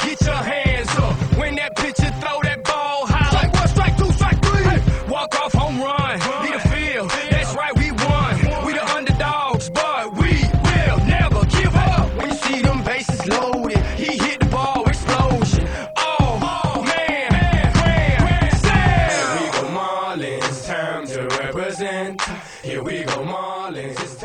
get your hands up. When that pitcher throw that ball high. Strike one, strike two, strike three. Hey. Walk off home run. Need a field. That's right, we won. We the underdogs, but we will never give up. When you see them bases loaded, he hit the ball, explosion. Oh, man, grand slam. Here we go Marlins, time to represent. Here we go Marlins.